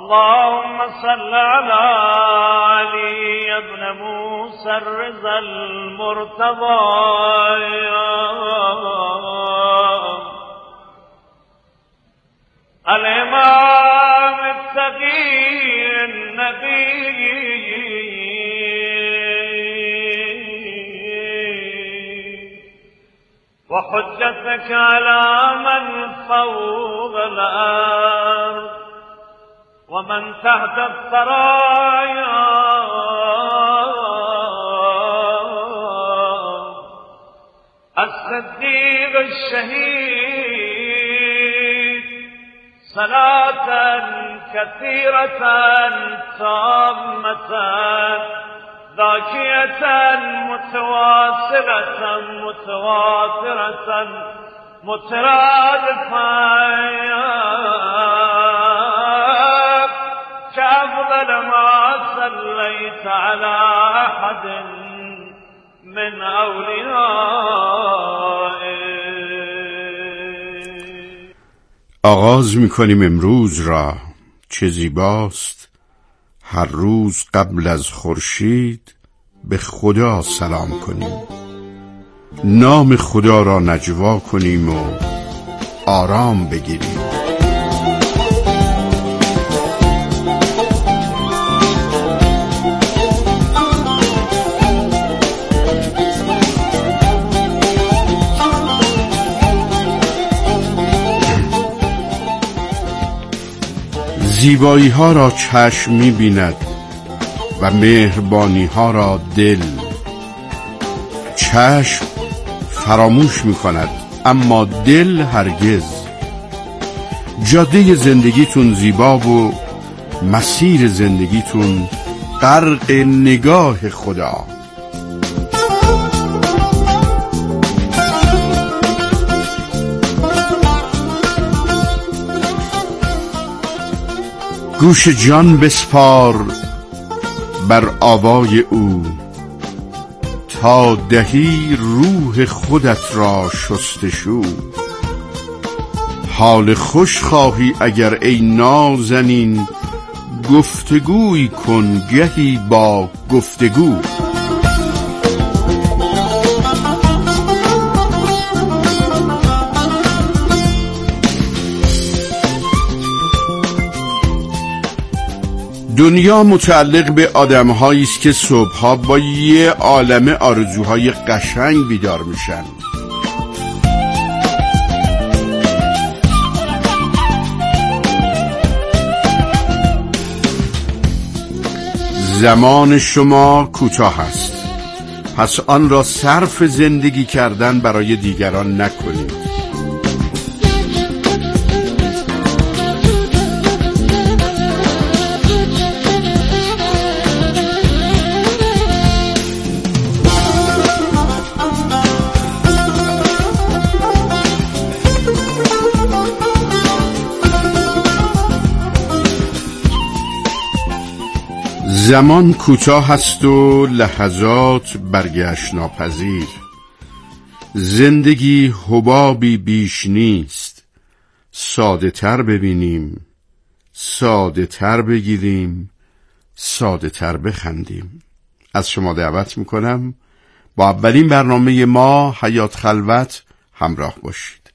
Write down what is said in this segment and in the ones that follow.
اللهم صل على علي بن موسى الرضا المرتضى الإمام التقي النبي وحجتك على من فوق الأرض ومن تحت الثرايا الصديق الشهيد صلاة كثيرة تامة ذاكية متواترة مترادفة كأفضل ما صليت على أحد من أوليائك. آغاز می‌کنیم امروز را. چه زیباست هر روز قبل از خورشید به خدا سلام کنیم، نام خدا را نجوا کنیم و آرام بگیریم. زیبایی ها را چشم می بیند و مهربانی ها را دل. چشم فراموش می کند اما دل هرگز. جاده زندگیتون زیبا و مسیر زندگیتون غرق نگاه خدا. گوش جان بسپار بر آوای او تا دهی روح خودت را شستشو. حال خوش خواهی اگر ای نازنین، گفتگوی کن گهی با گفتگو. دنیا متعلق به آدم‌هایی است که صبح‌ها با یه عالمه آرزوهای قشنگ بیدار میشن. زمان شما کوتاه است، پس آن را صرف زندگی کردن برای دیگران نکنید. زمان کوتاه است و لحظات برگشت ناپذیر. زندگی حبابی بیش نیست. ساده تر ببینیم، ساده تر بگیریم، ساده تر بخندیم. از شما دعوت میکنم با اولین برنامه ما حیات خلوت همراه باشید.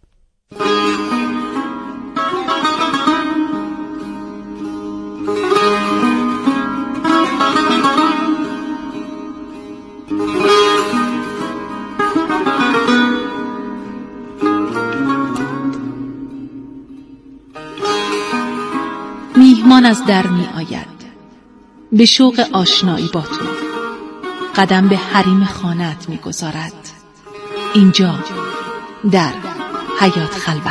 میهمان از در می آید به شوق آشنایی با تو، قدم به حریم خانه‌ات می گذارد. اینجا در حیات خلوت.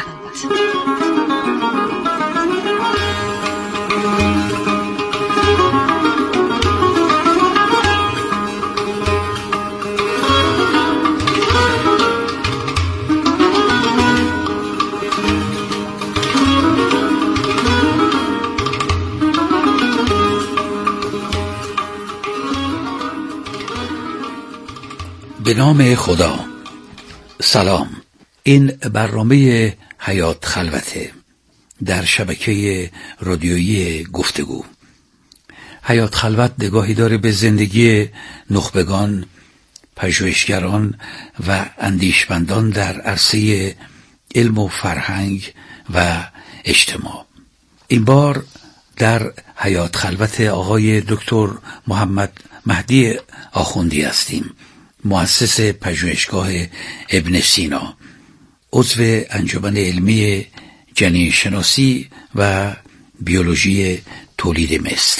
به نام خدا. سلام، این برنامه حیات خلوته. در شبکه رادیویی گفتگو. حیات خلوت نگاهی داره به زندگی نخبگان، پژوهشگران و اندیشمندان در عرصه علم و فرهنگ و اجتماع. این بار در حیات خلوت آقای دکتر محمد مهدی آخوندی هستیم، مؤسس پژوهشگاه ابن سینا، عضو انجمن علمی جنین شناسی و بیولوژی تولید مثل.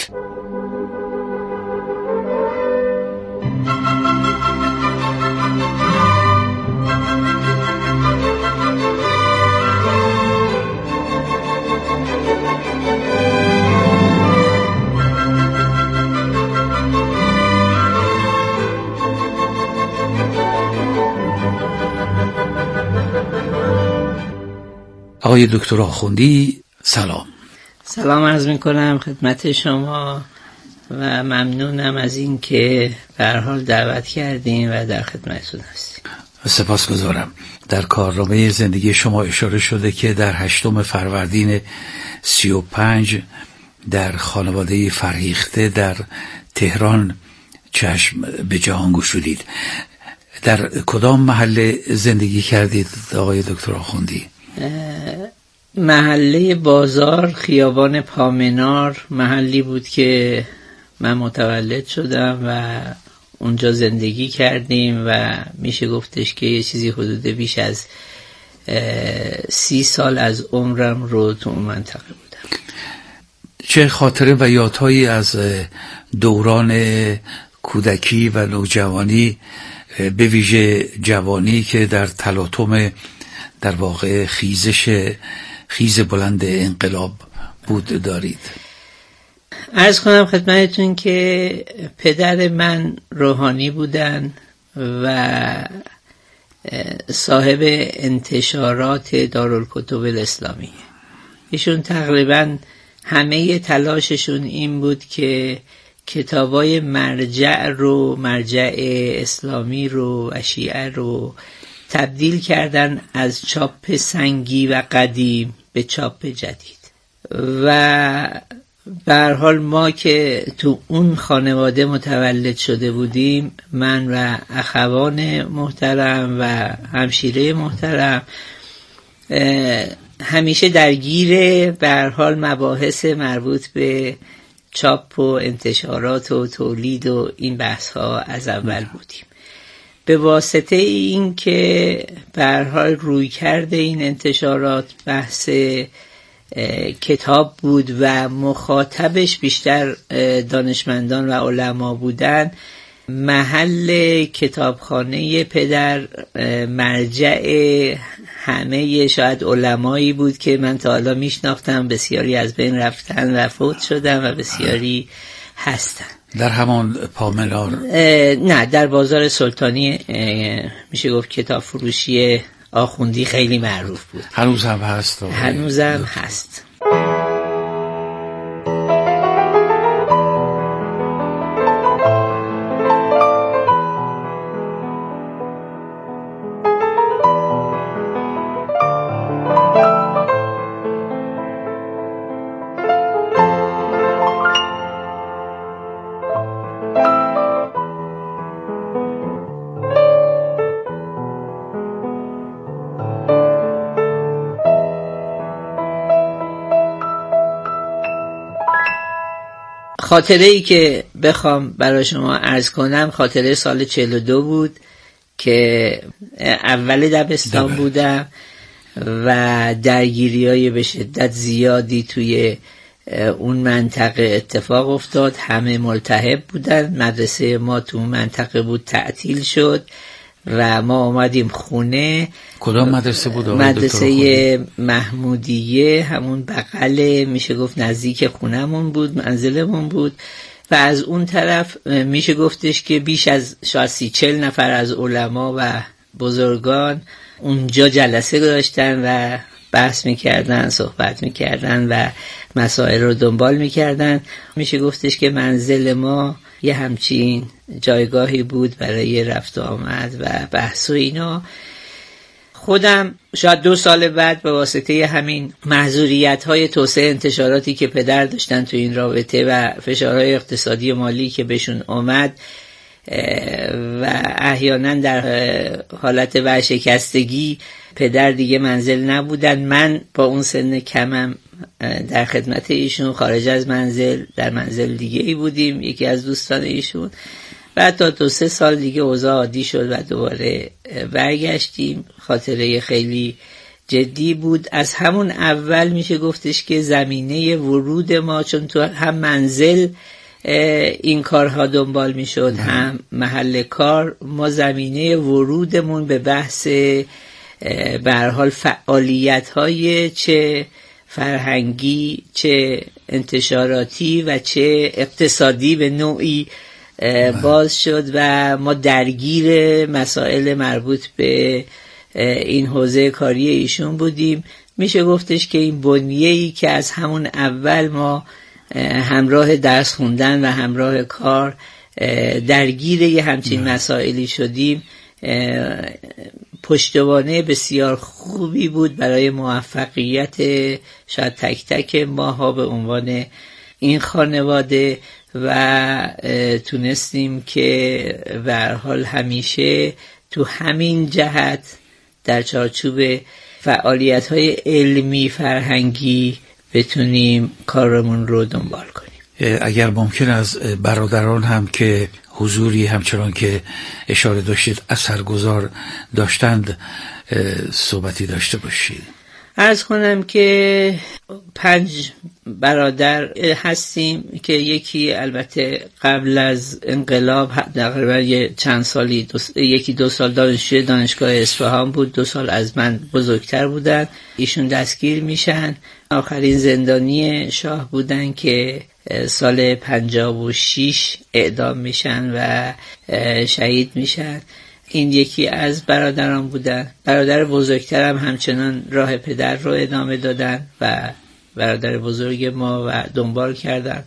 آقای دکتر آخوندی سلام. سلام عرض میکنم خدمت شما و ممنونم از این که به هر حال دعوت کردیم و در خدمتتون هستیم. سپاسگزارم. در کارنامه زندگی شما اشاره شده که در 8 فروردین 35 در خانواده فرهیخته در تهران چشم به جهان گشودید. در کدام محله زندگی کردید آقای دکتر آخوندی؟ محله بازار، خیابان پامنار، محلی بود که من متولد شدم و اونجا زندگی کردیم و میشه گفتش که یه چیزی حدود بیش از 30 سال از عمرم رو تو اون منطقه بودم. چه خاطره و یادهایی از دوران کودکی و نوجوانی، به ویژه جوانی که در تلاطم در واقع خیز بلند انقلاب بود دارید؟ عرض کنم خدمتتون که پدر من روحانی بودن و صاحب انتشارات دارالکتب الاسلامی. ایشون تقریبا همه تلاششون این بود که کتابای مرجع اسلامی رو و شیعه رو تبدیل کردن از چاپ سنگی و قدیم به چاپ جدید. و به هر حال ما که تو اون خانواده متولد شده بودیم، من و اخوان محترم و همشیره محترم، همیشه درگیر به هر حال مباحث مربوط به چاپ و انتشارات و تولید و این بحث ها از اول بودیم. به واسطه این که به هر حال روی کرده این انتشارات بحث کتاب بود و مخاطبش بیشتر دانشمندان و علما بودن، محل کتابخانه پدر مرجع همه شاید علمایی بود که من تا حالا میشناختم. بسیاری از بین رفتن و فوت شدن و بسیاری هستن. در همان پامنار؟ نه، در بازار سلطانی میشه گفت کتاب فروشی آخوندی خیلی معروف بود. هنوز هم هست؟ هنوز هم هست. خاطره ای که بخوام برای شما عرض کنم، خاطره سال 42 بود که اول دبستان بودم و درگیری‌های به شدت زیادی توی اون منطقه اتفاق افتاد. همه ملتهب بودن. مدرسه ما تو اون منطقه بود، تعطیل شد و ما آمدیم خونه. کدام مدرسه بود؟ مدرسه محمودیه، همون بغل میشه گفت نزدیک خونمون بود، منزلمون بود. و از اون طرف میشه گفتش که بیش از شاید 30-40 نفر از علما و بزرگان اونجا جلسه داشتن و بحث میکردن، صحبت میکردن و مسائل رو دنبال میکردن. میشه گفتش که منزل ما یه همچین جایگاهی بود برای رفت و آمد و بحث و اینا. خودم شاید 2 سال بعد به واسطه همین محظوریت‌های توسعه انتشاراتی که پدر داشتن تو این رابطه و فشارهای اقتصادی مالی که بهشون اومد و احیانا در حالت ورشکستگی پدر دیگه منزل نبودن، من با اون سن کمم در خدمت ایشون خارج از منزل در منزل دیگه ای بودیم، یکی از دوستان ایشون. بعد تا 2-3 سال دیگه اوضاع عادی شد و دوباره برگشتیم. خاطره خیلی جدی بود. از همون اول میشه گفتش که زمینه ورود ما، چون تو هم منزل این کارها دنبال میشد هم محل کار، ما زمینه ورودمون به بحث به هر حال فعالیت‌های چه فرهنگی چه انتشاراتی و چه اقتصادی به نوعی باز شد و ما درگیر مسائل مربوط به این حوزه کاری ایشون بودیم. میشه گفتش که این بنیه‌ای که از همون اول ما همراه درس خوندن و همراه کار درگیر یه همچین مسائلی شدیم، پشتوانه بسیار خوبی بود برای موفقیت شاید تک تک ماها به عنوان این خانواده و تونستیم که به هر حال همیشه تو همین جهت در چارچوب فعالیت‌های علمی فرهنگی بتونیم کارمون رو دنبال کنیم. اگر ممکن از برادران هم که حضوری همچنان که اشاره داشتید اثرگذار داشتند صحبتی داشته باشید. عرض کنم که 5 برادر هستیم که یکی البته قبل از انقلاب تقریبا چند سالی یکی 2 سال دانشجوی دانشگاه اصفهان بود، 2 سال از من بزرگتر بودن. ایشون دستگیر میشن. آخرین زندانی شاه بودن که سال 56 اعدام میشن و شهید میشن. این یکی از برادران بودن. برادر بزرگترم همچنان راه پدر رو ادامه دادن و برادر بزرگ ما و دنبال کردن.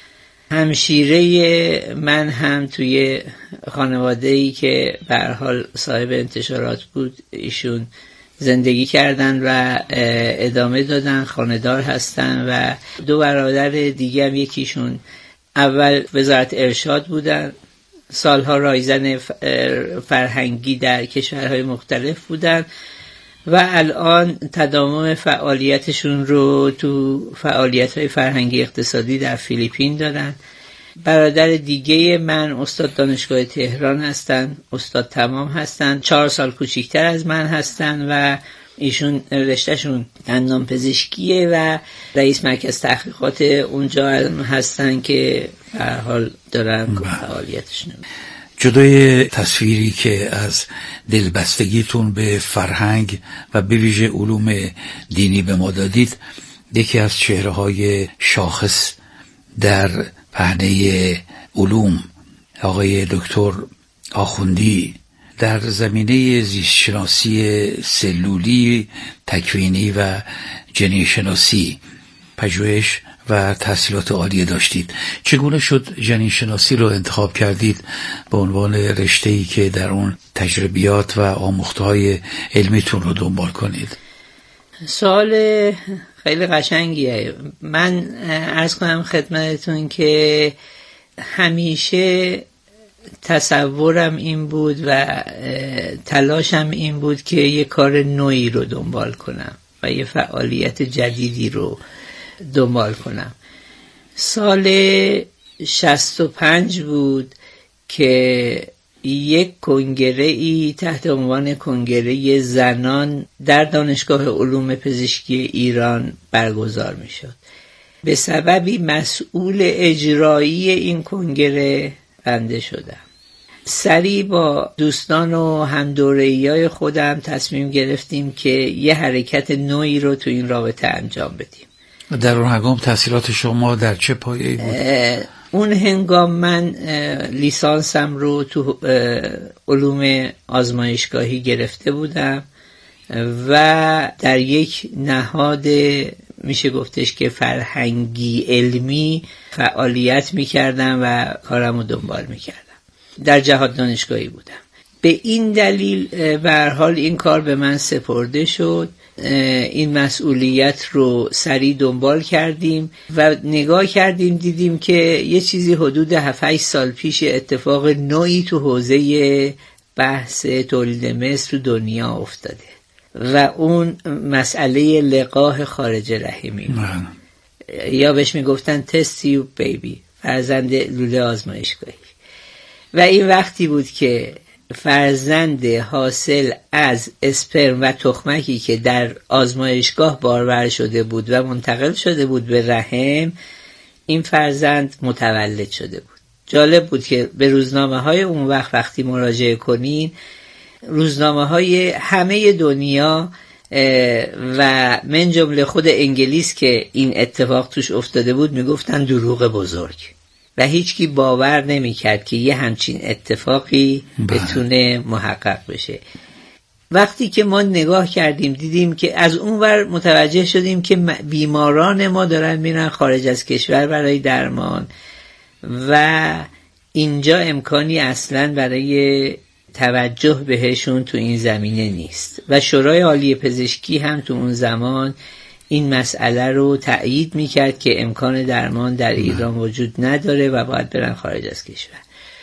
همشیره من هم توی خانواده‌ای که به هر حال صاحب انتشارات بود ایشون زندگی کردن و ادامه دادن، خانه‌دار هستن. و 2 برادر دیگه هم یکیشون اول وزارت ارشاد بودن، سالها رایزن فرهنگی در کشورهای مختلف بودن و الان تداوم فعالیتشون رو تو فعالیت‌های فرهنگی اقتصادی در فیلیپین دارن. برادر دیگه من استاد دانشگاه تهران هستن، استاد تمام هستن، 4 سال کوچیکتر از من هستن و ایشون رشتهشون دندان پزشکیه و رئیس مرکز تحقیقات اونجا هستن که به هر حال دارن فعالیتشون. جدای تصویری که از دلبستگیتون به فرهنگ و به ویژه علوم دینی به ما دادید، یکی از چهره‌های شاخص در پهنه علوم آقای دکتر آخوندی در زمینه زیستشناسی سلولی، تکوینی و جنینشناسی پژوهش و تحصیلات عالیه داشتید. چگونه شد جنینشناسی رو انتخاب کردید به عنوان رشته‌ای که در اون تجربیات و آموخته‌های علمیتون رو دنبال کنید؟ سوال خیلی قشنگیه. من عرض کنم خدمتتون که همیشه تصورم این بود و تلاشم این بود که یه کار نوعی رو دنبال کنم و یه فعالیت جدیدی رو دنبال کنم. سال 65 بود که یک کنگره‌ای تحت عنوان کنگره زنان در دانشگاه علوم پزشکی ایران برگزار می شد. به سببی مسئول اجرایی این کنگره بنده شدم. سریع با دوستان و همدوره‌ای‌های خودم تصمیم گرفتیم که یه حرکت نوعی رو تو این رابطه انجام بدیم. در اون هنگام تحصیلات شما در چه پایه‌ای بود؟ اون هنگام من لیسانسم رو تو علوم آزمایشگاهی گرفته بودم و در یک نهاد میشه گفتش که فرهنگی علمی فعالیت میکردم و کارم رو دنبال میکردم. در جهاد دانشگاهی بودم. به این دلیل به هر حال این کار به من سپرده شد. این مسئولیت رو سریع دنبال کردیم و نگاه کردیم، دیدیم که یه چیزی حدود 7-8 سال پیش اتفاق نوعی تو حوزه بحث تولید مثل تو دنیا افتاده و اون مسئله لقاح خارج رحمی یا بهش میگفتن تست تیوب بیبی، فرزند لوله آزمایشگاهی. و این وقتی بود که فرزند حاصل از اسپرم و تخمکی که در آزمایشگاه بارور شده بود و منتقل شده بود به رحم، این فرزند متولد شده بود. جالب بود که به روزنامه های اون وقتی مراجعه کنین، روزنامه های همه دنیا و من جمله خود انگلیس که این اتفاق توش افتاده بود میگفتن دروغ بزرگ و هیچکی باور نمیکرد که یه همچین اتفاقی بتونه محقق بشه. وقتی که ما نگاه کردیم دیدیم که از اون ور متوجه شدیم که بیماران ما دارن میرن خارج از کشور برای درمان و اینجا امکانی اصلا برای توجه بهشون تو این زمینه نیست و شورای عالی پزشکی هم تو اون زمان این مسئله رو تأیید میکرد که امکان درمان در ایران وجود نداره و باید برن خارج از کشور.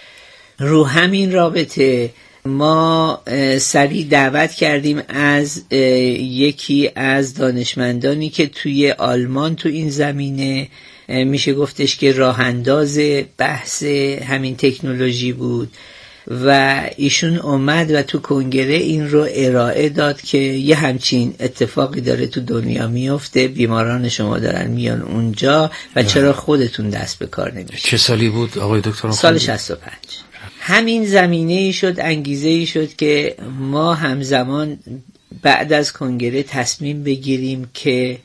رو همین رابطه ما سریع دعوت کردیم از یکی از دانشمندانی که توی آلمان تو این زمینه میشه گفتش که راه انداز بحث همین تکنولوژی بود و ایشون اومد و تو کنگره این رو ارائه داد که یه همچین اتفاقی داره تو دنیا میفته، بیماران شما دارن میان اونجا و چرا خودتون دست به کار نمیشید. چه سالی بود آقای دکتر؟ سال 65. همین زمینه‌ای شد، انگیزه‌ای شد که ما همزمان بعد از کنگره تصمیم بگیریم که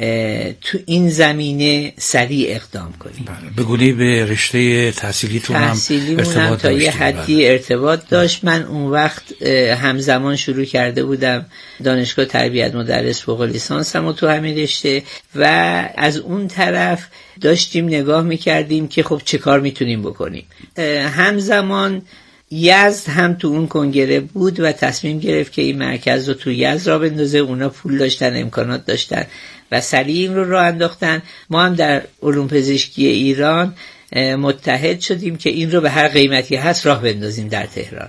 تو این زمینه سریع اقدام کنیم. بگونی به رشته تحصیلیتون هم ارتباط تا یه حدی ارتباط داشت. من اون وقت همزمان شروع کرده بودم دانشگاه تربیت مدرس فوق لیسانسم و تو همین رشته و از اون طرف داشتیم نگاه میکردیم که خب چه کار میتونیم بکنیم. همزمان یزد هم تو اون کنگره بود و تصمیم گرفت که این مرکز رو تو یزد را بندازه. اونا پول داشتن، امکانات داشتن و سریع این رو راه انداختن. ما هم در علوم پزشکی ایران متحد شدیم که این رو به هر قیمتی هست راه بندازیم در تهران.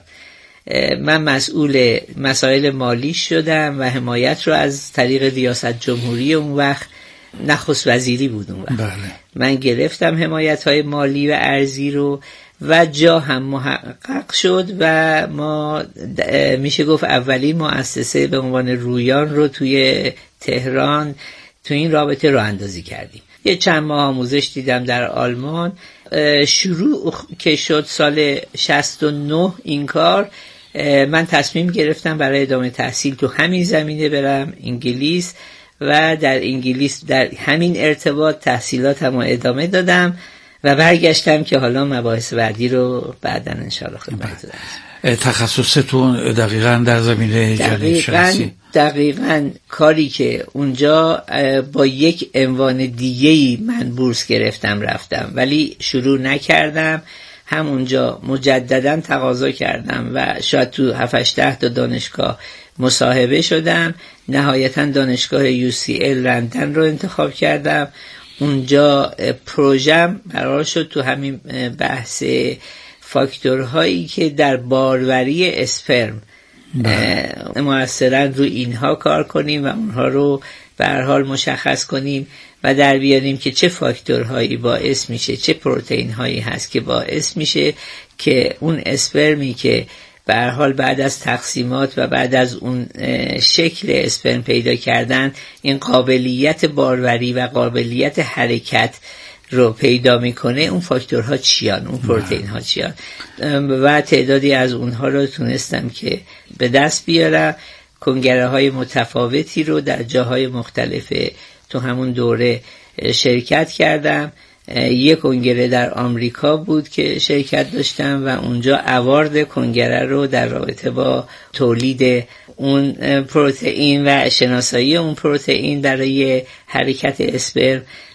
من مسئول مسائل مالی شدم و حمایت رو از طریق ریاست جمهوری اون وقت، نخست وزیری بود اون وقت، من گرفتم حمایت های مالی و ارزی رو و جا هم محقق شد و ما میشه گفت اولین مؤسسه به عنوان رویان رو توی تهران تو این رابطه راه اندازی کردیم. یه چند ماه آموزش دیدم در آلمان. شروع که شد سال 69 این کار، من تصمیم گرفتم برای ادامه تحصیل تو همین زمینه برم انگلیس و در انگلیس در همین ارتباط تحصیلاتم رو ادامه دادم و برگشتم که حالا مباحث بعدی رو بعداً انشاءالله خدمت دارم. تخصصتون دقیقاً در زمینه جنین‌شناسی؟ دقیقاً کاری که اونجا با یک عنوان دیگه‌ای من بورس گرفتم رفتم ولی شروع نکردم. همونجا مجدداً تقاضا کردم و شاید تو 7-8 تا دانشگاه مصاحبه شدم. نهایتاً دانشگاه UCL لندن رو انتخاب کردم. اونجا پروژم قرار شد تو همین بحث فاکتورهایی که در باروری اسپرم مؤثرن رو اینها کار کنیم و اونها رو به هر حال مشخص کنیم و در بیاریم که چه فاکتورهایی باعث میشه، چه پروتئین هایی هست که باعث میشه که اون اسپرمی که به هر حال بعد از تقسیمات و بعد از اون شکل اسپرم پیدا کردن این قابلیت باروری و قابلیت حرکت رو پیدا میکنه، اون فاکتورها چیان، اون پروتئین ها چیان و تعدادی از اونها رو تونستم که به دست بیارم. کنگره های متفاوتی رو در جاهای مختلف تو همون دوره شرکت کردم. یک کنگره در آمریکا بود که شرکت داشتم و اونجا اوارد کنگره رو در رابطه با تولید اون پروتئین و شناسایی اون پروتئین برای حرکت اسپرم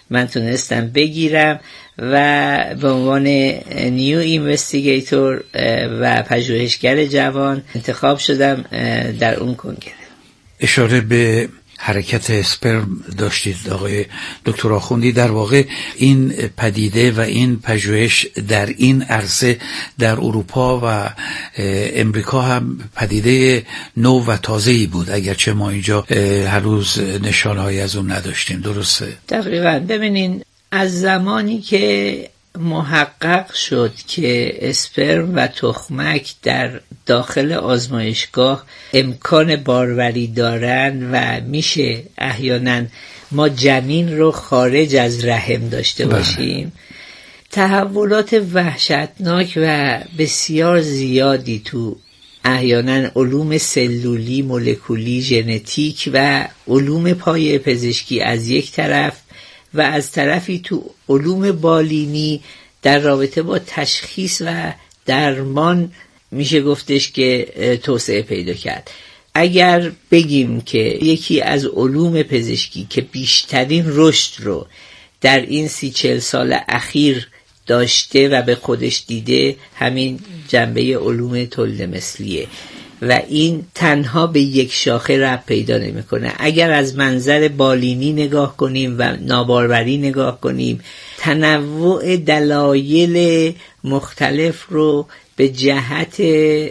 من تونستم بگیرم و به عنوان نیو اینوستیگیتور و پژوهشگر جوان انتخاب شدم در اون کنگره. اشاره به حرکت اسپرم داشتید آقای دکتر آخوندی. در واقع این پدیده و این پژوهش در این عرصه در اروپا و امریکا هم پدیده نو و تازه‌ای بود، اگرچه ما اینجا هنوز نشانه‌ای از اون نداشتیم. درسته؟ دقیقاً. ببینین، از زمانی که محقق شد که اسپرم و تخمک در داخل آزمایشگاه امکان باروری دارن و میشه احیانا ما جنین رو خارج از رحم داشته باشیم، تحولات وحشتناک و بسیار زیادی تو احیانا علوم سلولی، مولکولی، ژنتیک و علوم پایه پزشکی از یک طرف و از طرفی تو علوم بالینی در رابطه با تشخیص و درمان میشه گفتش که توسعه پیدا کرد. اگر بگیم که یکی از علوم پزشکی که بیشترین رشد رو در این 30-40 سال اخیر داشته و به خودش دیده، همین جنبه علوم تولید مثلیه و این تنها به یک شاخه ربط پیدا نمیکنه. اگر از منظر بالینی نگاه کنیم و ناباروری نگاه کنیم، تنوع دلایل مختلف رو به جهت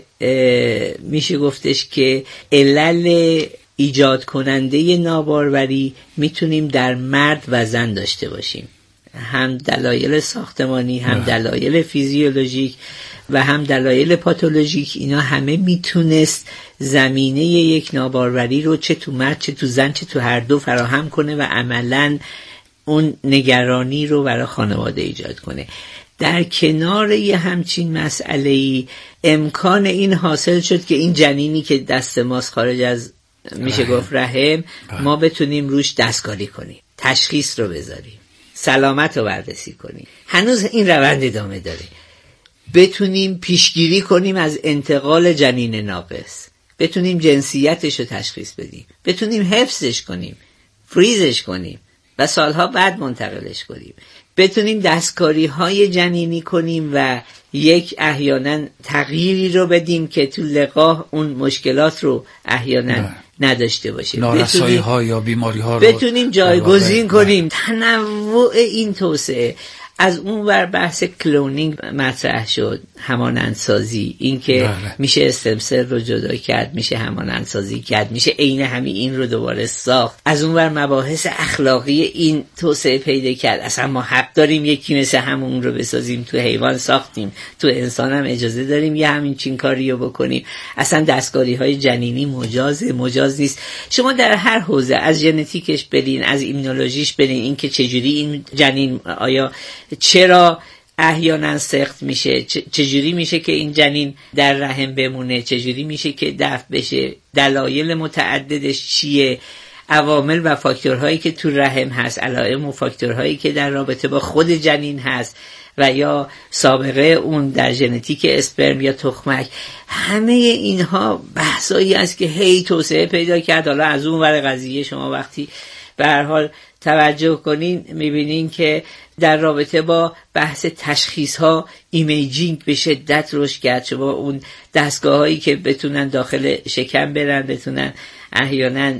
میشه گفتش که علل ایجاد کننده ناباروری میتونیم در مرد و زن داشته باشیم، هم دلایل ساختمانی، هم دلایل فیزیولوژیک و هم دلایل پاتولوژیک. اینا همه میتونست زمینه یک ناباروری رو چه تو مرد چه تو زن چه تو هر دو فراهم کنه و عملاً اون نگرانی رو برای خانواده ایجاد کنه. در کنار یه همچین مسئله‌ای امکان این حاصل شد که این جنینی که دست ماست خارج از میشه گفت رحم، ما بتونیم روش دستکاری کنیم، تشخیص رو بذاریم، سلامت رو بررسی کنیم. هنوز این روند ادامه داره. بتونیم پیشگیری کنیم از انتقال جنین ناقص، بتونیم جنسیتش رو تشخیص بدیم، بتونیم حفظش کنیم، فریزش کنیم و سالها بعد منتقلش کنیم، بتونیم دستکاری های جنینی کنیم و یک احیانا تغییری رو بدیم که تو لقاح اون مشکلات رو احیانا نداشته باشه، نارسایی ها یا بیماری ها رو بتونیم جایگزین کنیم. تنوع این توسعه. از اون ور بحث کلونینگ مطرح شد، همانندسازی، این که میشه استمسل رو جدا کرد، میشه همانندسازی کرد، میشه عین همین این رو دوباره ساخت. از اون ور مباحث اخلاقی این توسعه پیدا کرد، اصلا ما حق داریم یکی مثل همون رو بسازیم، تو حیوان ساختیم، تو انسان هم اجازه داریم یه همین چین کاری رو بکنیم. اصلا دستکاری های جنینی مجاز نیست. شما در هر حوزه از ژنتیکش برین، از ایمونولوژیش برین، این که چجوری این جنین آیا چرا احیانا سخت میشه، چجوری میشه که این جنین در رحم بمونه، چجوری میشه که دفع بشه، دلایل متعددش چیه، عوامل و فاکتورهایی که تو رحم هست، علائم و فاکتورهایی که در رابطه با خود جنین هست و یا سابقه اون در ژنتیک اسپرم یا تخمک. همه اینها بحثایی است که هی توسعه پیدا کرد. حالا از اون ور قضیه شما وقتی به هر حال توجه کنین میبینین که در رابطه با بحث تشخیص ها ایمیجینگ به شدت رشد کرد. شما اون دستگاه هایی که بتونن داخل شکم برن، بتونن احیانا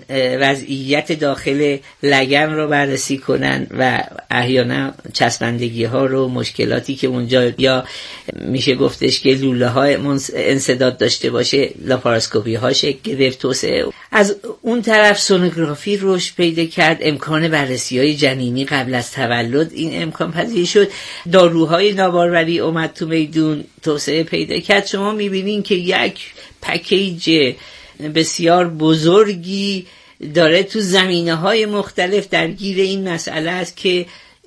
وضعیت داخل لگن رو بررسی کنن و احیانا چسبندگی ها رو، مشکلاتی که اونجا یا میشه گفتش که لوله ها انسداد داشته باشه، لاپاراسکوپی ها شکل گرفت، توسعه. از اون طرف سونوگرافی رشد پیدا کرد، امکان بررسی های جنینی قبل از تولد این امکان پذیر شد، داروهای ناباروری اومد تو میدون، توسعه پیدا کرد. شما میبینین که یک پکیج بسیار بزرگی داره تو زمینه‌های مختلف درگیر این مسئله است که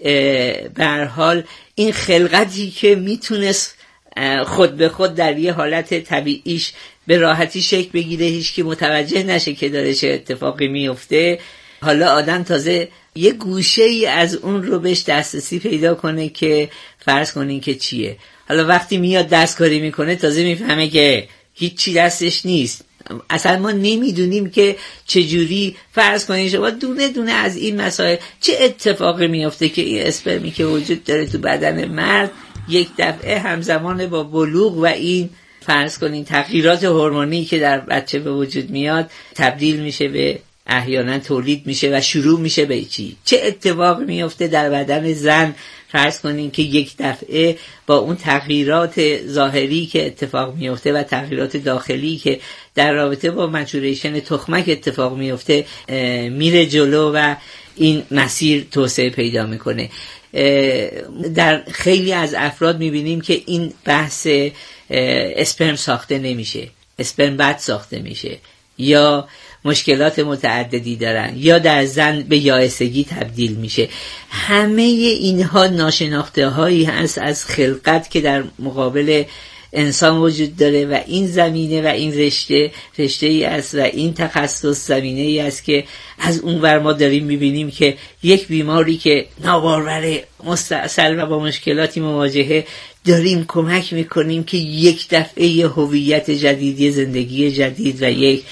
به هر حال این خلقتی که میتونست خود به خود در یه حالت طبیعیش به راحتی شکل بگیره، هیچ کی متوجه نشه که داره چه اتفاقی میفته، حالا آدم تازه یه گوشه ای از اون رو بهش دسترسی پیدا کنه که فرض کنین که چیه. حالا وقتی میاد دستکاری میکنه تازه میفهمه که هیچی دستش نیست، اصلا ما نمیدونیم که چجوری، فرض کنید شما دونه دونه از این مسائل چه اتفاقی میفته که این اسپرمی که وجود داره تو بدن مرد یک دفعه همزمان با بلوغ و این فرض کنید تغییرات هورمونی که در بچه به وجود میاد تبدیل میشه به احیانا تولید میشه و شروع میشه به چه اتفاق میفته در بدن زن. فرض کنین که یک دفعه با اون تغییرات ظاهری که اتفاق میفته و تغییرات داخلی که در رابطه با مچوریشن تخمک اتفاق میفته میره جلو و این مسیر توسعه پیدا میکنه. در خیلی از افراد میبینیم که این بحث اسپرم ساخته نمیشه، اسپرم بد ساخته میشه یا مشکلات متعددی دارن یا در زن به یائسگی تبدیل میشه. همه اینها ناشناخته هایی هست از خلقت که در مقابل انسان وجود داره و این زمینه و این رشته ای است و این تخصص زمینه ای است که از اون ور ما داریم میبینیم که یک بیماری که ناباروره مستعصل و با مشکلاتی مواجهه داریم کمک میکنیم که یک دفعه یه هویت جدید، یه زندگی جدید و یک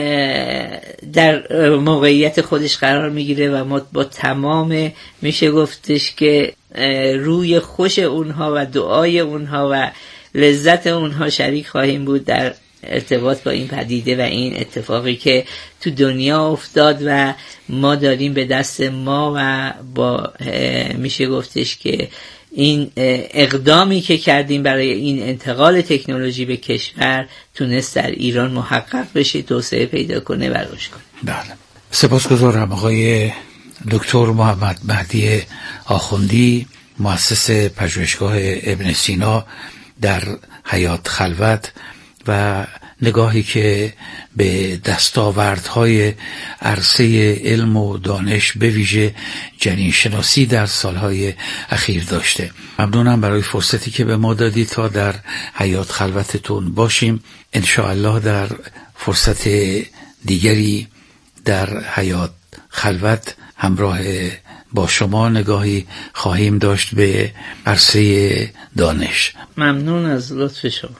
در موقعیت خودش قرار میگیره و ما با تمام میشه گفتش که روی خوش اونها و دعای اونها و لذت اونها شریک خواهیم بود در ارتباط با این پدیده و این اتفاقی که تو دنیا افتاد و ما داریم به دست ما و با میشه گفتش که این اقدامی که کردیم برای این انتقال تکنولوژی به کشور تونست در ایران محقق بشه، توسعه پیدا کنه و رشد کنه. بله، سپاسگزارم آقای دکتر محمد مهدی آخوندی، مؤسس پژوهشگاه ابن سینا در حیات خلوت و نگاهی که به دستاوردهای عرصه علم و دانش به ویژه جنین شناسی در سالهای اخیر داشته. ممنونم برای فرصتی که به ما دادید تا در حیات خلوتتون باشیم. انشاءالله در فرصت دیگری در حیات خلوت همراه با شما نگاهی خواهیم داشت به عرصه دانش. ممنون از لطف شما.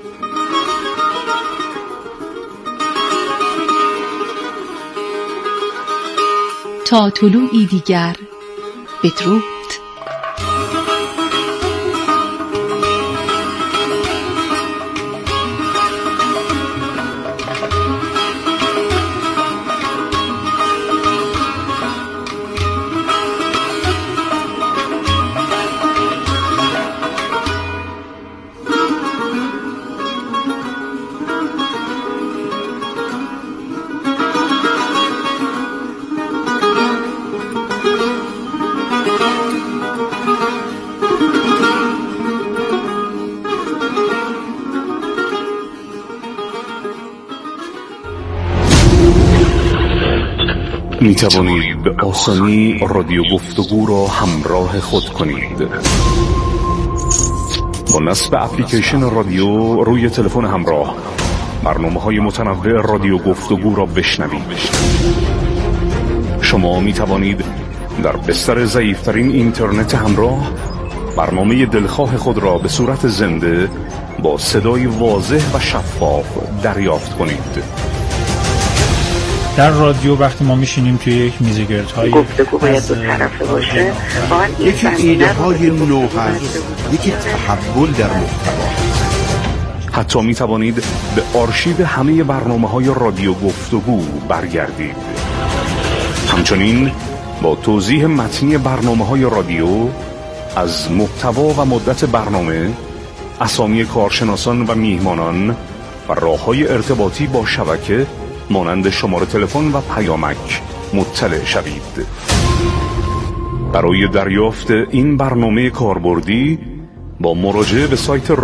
تا طلوعی دیگر بدرود. می توانید به آسانی رادیو گفتگو را همراه خود کنید. با نصب اپلیکیشن رادیو روی تلفن همراه برنامه‌های متنوع رادیو گفتگو را بشنوید. شما می توانید در بستر ضعیف‌ترین اینترنت همراه برنامه دلخواه خود را به صورت زنده با صدای واضح و شفاف دریافت کنید. در رادیو وقتی ما میشینیم توی یک میز گردهای گفتگو باید دو طرفه باشه، یکی ایده های نو هست، یکی تحول در محتوا. حتی می توانید به آرشیو همه برنامه‌های رادیو گفتگو برگردید. همچنین با توضیح متنی برنامه‌های رادیو از محتوا و مدت برنامه، اسامی کارشناسان و میهمانان و راه‌های ارتباطی با شبکه مانند شماره تلفن و پیامک مطلع شوید. برای دریافت این برنامه کاربردی با مراجعه به سایت